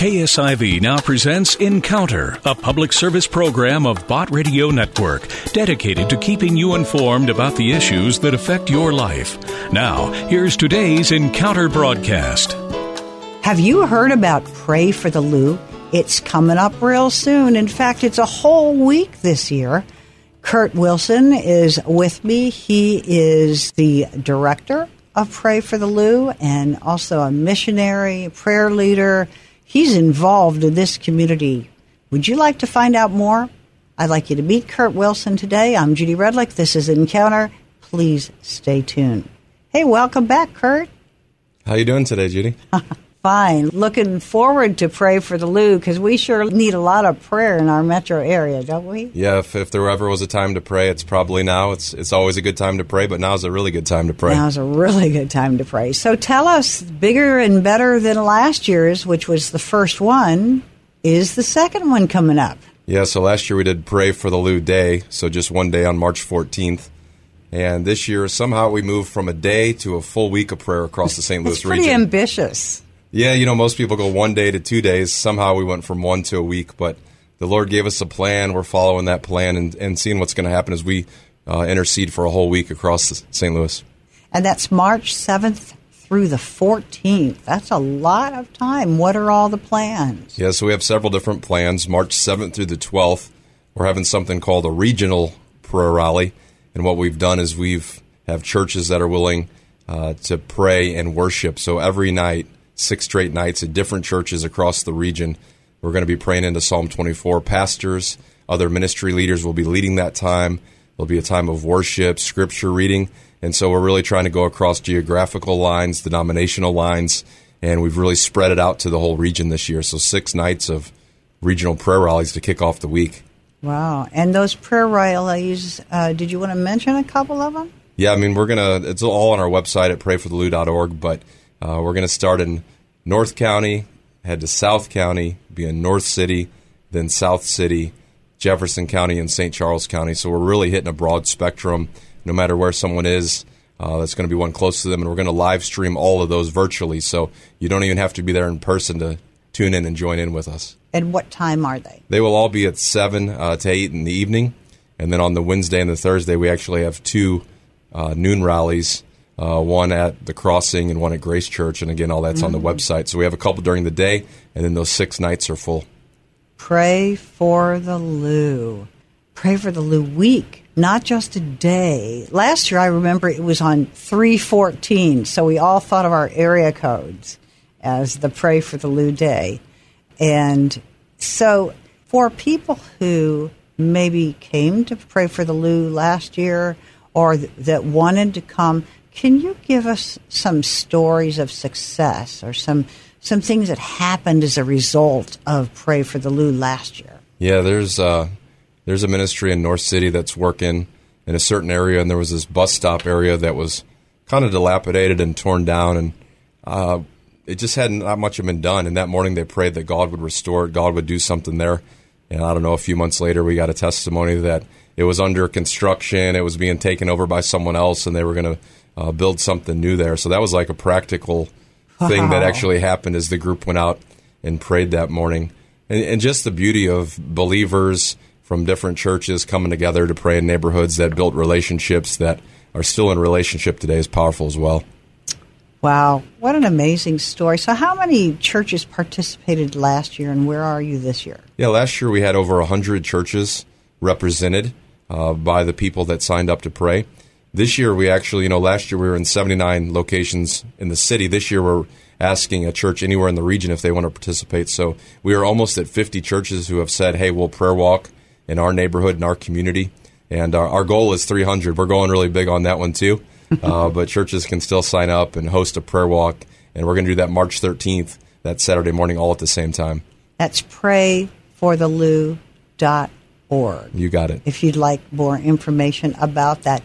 KSIV now presents Encounter, a public service program of Bott Radio Network, dedicated to keeping you informed about the issues that affect your life. Now, here's today's Encounter broadcast. Have you heard about Pray for the Lou? It's coming up real soon. In fact, it's a whole week this year. Kurt Wilson is with me. He is the director of Pray for the Lou and also a missionary, prayer leader. He's involved in this community. Would you like to find out more? I'd like you to meet Kurt Wilson today. I'm Judy Redlick. This is Encounter. Please stay tuned. Hey, welcome back, Kurt. How you doing today, Judy? Fine. Looking forward to Pray for the Lou because we sure need a lot of prayer in our metro area, don't we? Yeah, if there ever was a time to pray, it's probably now. It's always a good time to pray, but now's a really good time to pray. Now's a really good time to pray. So tell us, bigger and better than last year's, which was the first one, is the second one coming up? Yeah, so last year we did Pray for the Lou Day, so just one day on March 14th. And this year, somehow we moved from a day to a full week of prayer across the St. Louis region. It's pretty ambitious. Yeah, you know, most people go 1 day to 2 days. Somehow we went from one to a week, but the Lord gave us a plan. We're following that plan and seeing what's going to happen as we intercede for a whole week across St. Louis. And that's March 7th through the 14th. That's a lot of time. What are all the plans? Yeah, so we have several different plans. March 7th through the 12th, we're having something called a regional prayer rally. And what we've done is have churches that are willing to pray and worship. So every night, 6 straight nights at different churches across the region, we're going to be praying into Psalm 24. Pastors, other ministry leaders will be leading that time. There'll be a time of worship, scripture reading. And so we're really trying to go across geographical lines, denominational lines, and we've really spread it out to the whole region this year. So 6 nights of regional prayer rallies to kick off the week. Wow. And those prayer rallies, did you want to mention a couple of them? Yeah, I mean, it's all on our website at prayforthelou.org, but we're going to start in North County, head to South County, be in North City, then South City, Jefferson County, and St. Charles County. So we're really hitting a broad spectrum. No matter where someone is, that's going to be one close to them. And we're going to live stream all of those virtually. So you don't even have to be there in person to tune in and join in with us. And what time are they? They will all be at 7 to 8 in the evening. And then on the Wednesday and the Thursday, we actually have 2 noon rallies. One at the Crossing and one at Grace Church, and again, all that's on the website. So we have a couple during the day, and then those 6 nights are full. Pray for the Lou. Pray for the Lou week, not just a day. Last year, I remember it was on 3/14, so we all thought of our area codes as the Pray for the Lou Day. And so for people who maybe came to Pray for the Lou last year or that wanted to come, can you give us some stories of success or some things that happened as a result of Pray for the Lou last year? Yeah, there's a ministry in North City that's working in a certain area, and there was this bus stop area that was kind of dilapidated and torn down, and it just hadn't not much had been done. And that morning they prayed that God would restore it, God would do something there. And I don't know, a few months later we got a testimony that it was under construction, it was being taken over by someone else, and they were going to build something new there. So that was like a practical thing that actually happened as the group went out and prayed that morning. And just the beauty of believers from different churches coming together to pray in neighborhoods that built relationships that are still in relationship today is powerful as well. Wow, what an amazing story. So how many churches participated last year, and where are you this year? Yeah, last year we had over 100 churches represented by the people that signed up to pray. This year we actually, last year we were in 79 locations in the city. This year we're asking a church anywhere in the region if they want to participate. So we are almost at 50 churches who have said, hey, we'll prayer walk in our neighborhood, in our community. And our goal is 300. We're going really big on that one too. But churches can still sign up and host a prayer walk. And we're going to do that March 13th, that Saturday morning, all at the same time. That's prayforthelou.org. You got it. If you'd like more information about that.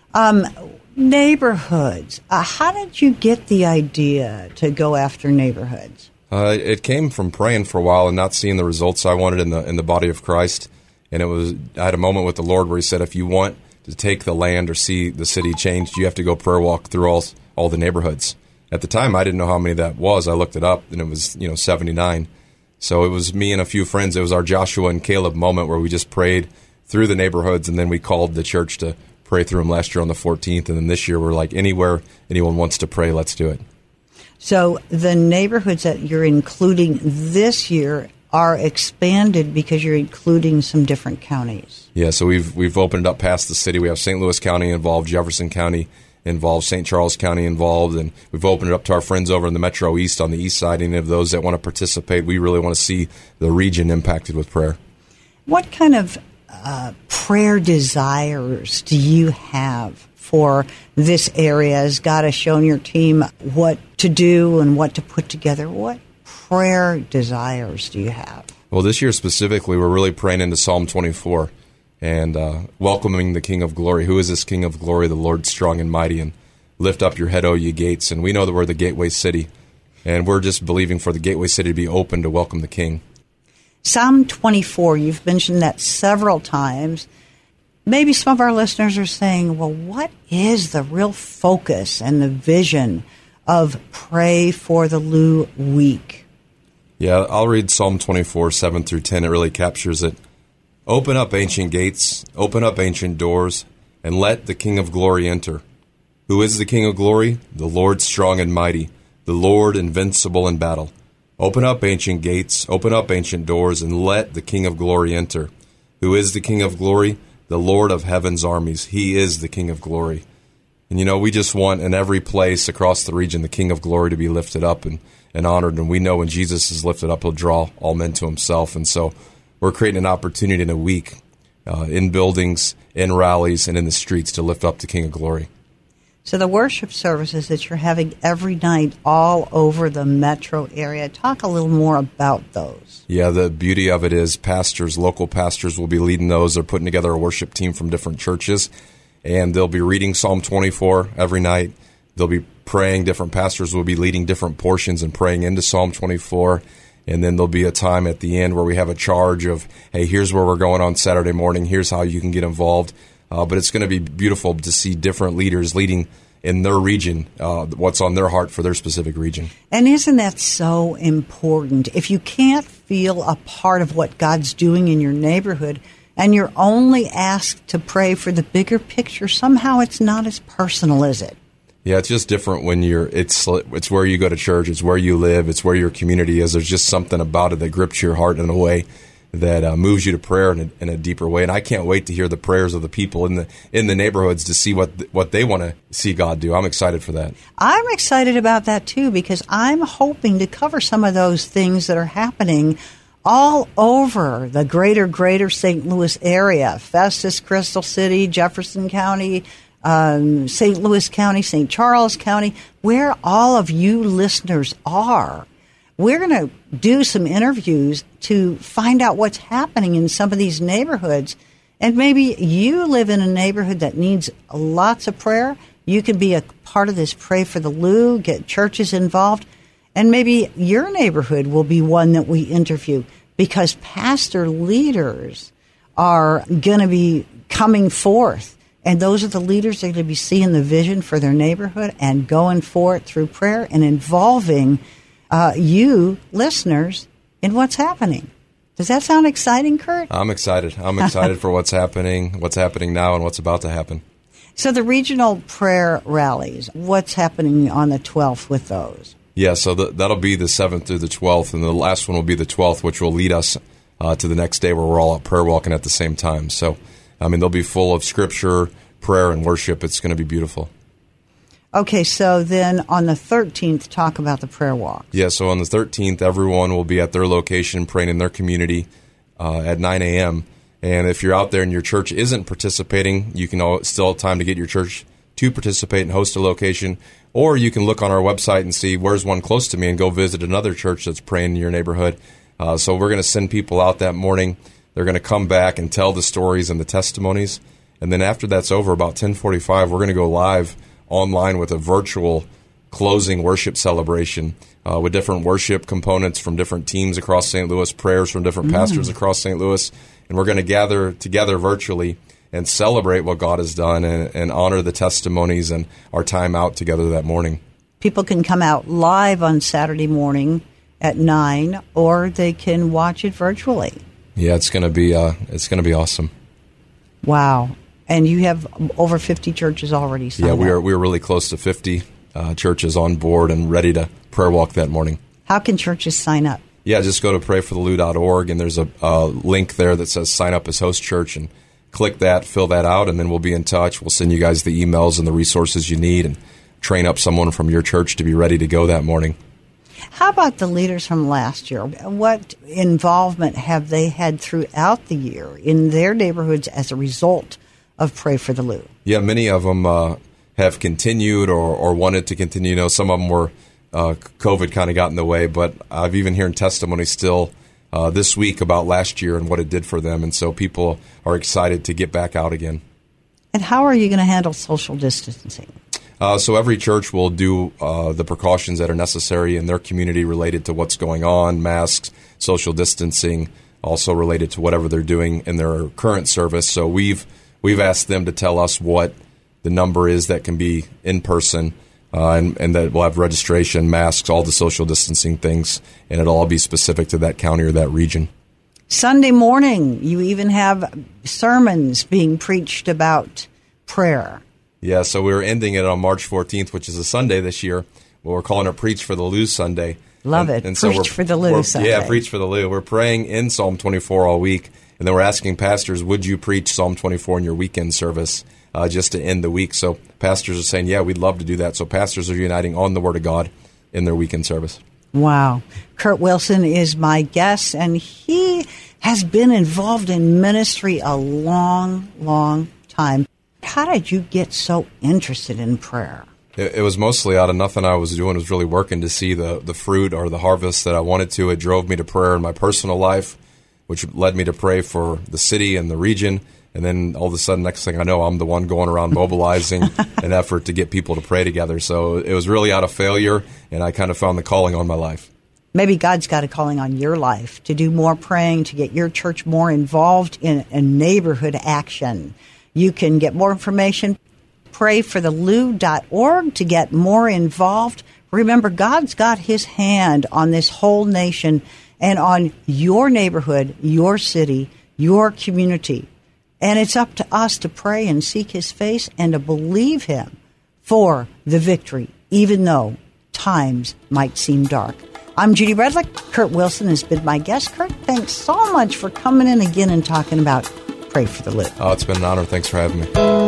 Neighborhoods. How did you get the idea to go after neighborhoods? It came from praying for a while and not seeing the results I wanted in the body of Christ. And I had a moment with the Lord where he said, if you want to take the land or see the city changed, you have to go prayer walk through all the neighborhoods. At the time, I didn't know how many that was. I looked it up, and it was 79. So it was me and a few friends. It was our Joshua and Caleb moment where we just prayed through the neighborhoods, and then we called the church to pray through them last year on the 14th. And then this year we're like, anywhere anyone wants to pray, let's do it. So the neighborhoods that you're including this year are expanded because you're including some different counties. Yeah, so we've opened up past the city. We have St. Louis County involved, Jefferson County involved, St. Charles County involved, and we've opened it up to our friends over in the Metro East on the east side. Any of those that want to participate, we really want to see the region impacted with prayer. What kind of prayer desires do you have for this area? Has God has shown your team what to do and what to put together? What prayer desires do you have? Well, this year specifically, we're really praying into Psalm 24 and welcoming the King of Glory. Who is this King of Glory? The Lord strong and mighty, and lift up your head, O ye gates. And we know that we're the gateway city, and we're just believing for the gateway city to be open to welcome the King. Psalm 24, you've mentioned that several times. Maybe some of our listeners are saying, well, what is the real focus and the vision of Pray for the Lou Week? Yeah, I'll read Psalm 24, 7 through 10. It really captures it. Open up ancient gates, open up ancient doors, and let the King of Glory enter. Who is the King of Glory? The Lord strong and mighty, the Lord invincible in battle. Open up ancient gates, open up ancient doors, and let the King of Glory enter. Who is the King of Glory? The Lord of heaven's armies. He is the King of Glory. And we just want in every place across the region the King of Glory to be lifted up and honored. And we know when Jesus is lifted up, he'll draw all men to himself. And so we're creating an opportunity in a week in buildings, in rallies, and in the streets to lift up the King of Glory. So the worship services that you're having every night all over the metro area, talk a little more about those. Yeah, the beauty of it is pastors, local pastors will be leading those. They're putting together a worship team from different churches, and they'll be reading Psalm 24 every night. They'll be praying. Different pastors will be leading different portions and praying into Psalm 24. And then there'll be a time at the end where we have a charge of, hey, here's where we're going on Saturday morning. Here's how you can get involved. But it's going to be beautiful to see different leaders leading in their region, what's on their heart for their specific region. And isn't that so important? If you can't feel a part of what God's doing in your neighborhood and you're only asked to pray for the bigger picture, somehow it's not as personal, is it? Yeah, it's just different when it's where you go to church, it's where you live, it's where your community is. There's just something about it that grips your heart in a way that moves you to prayer in a deeper way. And I can't wait to hear the prayers of the people in the neighborhoods to see what they want to see God do. I'm excited for that. I'm excited about that too, because I'm hoping to cover some of those things that are happening all over the greater St. Louis area. Festus, Crystal City, Jefferson County, St. Louis County, St. Charles County, where all of you listeners are. We're going to do some interviews to find out what's happening in some of these neighborhoods. And maybe you live in a neighborhood that needs lots of prayer. You can be a part of this Pray for the Lou, get churches involved. And maybe your neighborhood will be one that we interview, because pastor leaders are going to be coming forth. And those are the leaders that are going to be seeing the vision for their neighborhood and going for it through prayer and involving you, listeners, in what's happening. Does that sound exciting, Kurt? I'm excited. I'm excited for what's happening now, and what's about to happen. So the regional prayer rallies, what's happening on the 12th with those? Yeah, so that'll be the 7th through the 12th, and the last one will be the 12th, which will lead us to the next day where we're all out prayer walking at the same time. So, they'll be full of scripture, prayer, and worship. It's going to be beautiful. Okay, so then on the 13th, talk about the prayer walk. Yeah, so on the 13th, everyone will be at their location praying in their community at 9 a.m. And if you're out there and your church isn't participating, you can still have time to get your church to participate and host a location. Or you can look on our website and see where's one close to me and go visit another church that's praying in your neighborhood. So we're going to send people out that morning. They're going to come back and tell the stories and the testimonies. And then after that's over, about 10:45, we're going to go live online with a virtual closing worship celebration with different worship components from different teams across St. Louis, prayers from different pastors across St. Louis. And we're going to gather together virtually and celebrate what God has done and honor the testimonies and our time out together that morning. People can come out live on Saturday morning at 9, or they can watch it virtually. Yeah, it's going to be awesome. Wow. And you have over 50 churches already signed up. Yeah, we're really close to 50 churches on board and ready to prayer walk that morning. How can churches sign up? Yeah, just go to prayforthelou.org, and there's a link there that says sign up as host church, and click that, fill that out, and then we'll be in touch. We'll send you guys the emails and the resources you need and train up someone from your church to be ready to go that morning. How about the leaders from last year? What involvement have they had throughout the year in their neighborhoods as a result of Pray for the Lou? Yeah, many of them have continued or wanted to continue. You know, some of them were COVID kind of got in the way, but I've even heard testimony still this week about last year and what it did for them, and so people are excited to get back out again. And how are you going to handle social distancing? So every church will do the precautions that are necessary in their community related to what's going on, masks, social distancing, also related to whatever they're doing in their current service. So we've asked them to tell us what the number is that can be in person, and that we'll have registration, masks, all the social distancing things, and it'll all be specific to that county or that region. Sunday morning, you even have sermons being preached about prayer. Yeah, so we're ending it on March 14th, which is a Sunday this year. Well, we're calling it Preach for the Lou Sunday. Love it. And Preach for the Lou Sunday. Yeah, Preach for the Lou. We're praying in Psalm 24 all week, and then we're asking pastors, would you preach Psalm 24 in your weekend service just to end the week? So pastors are saying, yeah, we'd love to do that. So pastors are uniting on the Word of God in their weekend service. Wow. Kurt Wilson is my guest, and he has been involved in ministry a long, long time. How did you get so interested in prayer? It was mostly out of nothing I was doing. Was really working to see the fruit or the harvest that I wanted to. It drove me to prayer in my personal life, which led me to pray for the city and the region. And then all of a sudden, next thing I know, I'm the one going around mobilizing an effort to get people to pray together. So it was really out of failure, and I kind of found the calling on my life. Maybe God's got a calling on your life to do more praying, to get your church more involved in a neighborhood action. You can get more information, prayforthelou.org, to get more involved. Remember, God's got his hand on this whole nation and on your neighborhood, your city, your community. And it's up to us to pray and seek his face and to believe him for the victory, even though times might seem dark. I'm Judy Redlick. Kurt Wilson has been my guest. Kurt, thanks so much for coming in again and talking about Pray for the Lou. Oh, it's been an honor. Thanks for having me.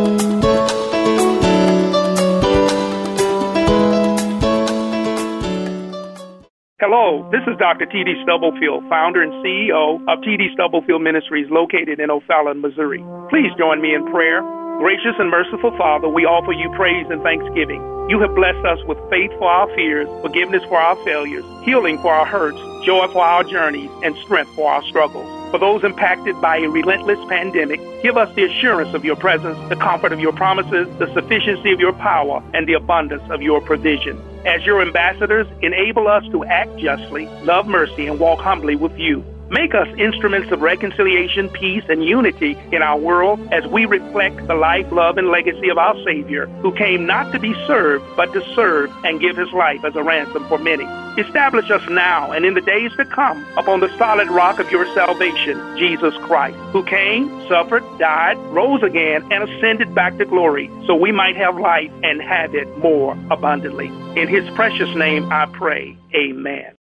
Hello, this is Dr. T.D. Stubblefield, founder and CEO of T.D. Stubblefield Ministries located in O'Fallon, Missouri. Please join me in prayer. Gracious and merciful Father, we offer you praise and thanksgiving. You have blessed us with faith for our fears, forgiveness for our failures, healing for our hurts, joy for our journeys, and strength for our struggles. For those impacted by a relentless pandemic, give us the assurance of your presence, the comfort of your promises, the sufficiency of your power, and the abundance of your provision. As your ambassadors, enable us to act justly, love mercy, and walk humbly with you. Make us instruments of reconciliation, peace, and unity in our world as we reflect the life, love, and legacy of our Savior, who came not to be served, but to serve and give his life as a ransom for many. Establish us now and in the days to come upon the solid rock of your salvation, Jesus Christ, who came, suffered, died, rose again, and ascended back to glory, so we might have life and have it more abundantly. In his precious name I pray, amen.